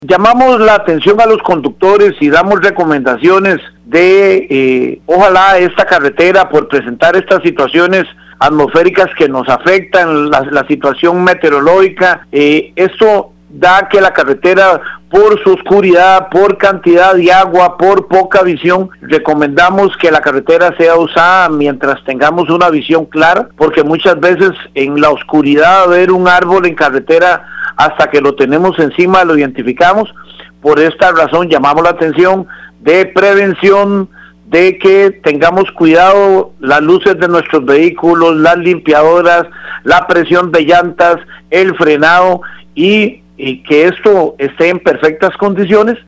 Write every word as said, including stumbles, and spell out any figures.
Llamamos la atención a los conductores y damos recomendaciones de, eh, ojalá esta carretera, por presentar estas situaciones atmosféricas que nos afectan, la, la situación meteorológica, eh, esto da que la carretera, por su oscuridad, por cantidad de agua, por poca visión, recomendamos que la carretera sea usada mientras tengamos una visión clara, porque muchas veces en la oscuridad ver un árbol en carretera, hasta que lo tenemos encima lo identificamos. Por esta razón llamamos la atención de prevención, de que tengamos cuidado las luces de nuestros vehículos, las limpiadoras, la presión de llantas, el frenado y, y que esto esté en perfectas condiciones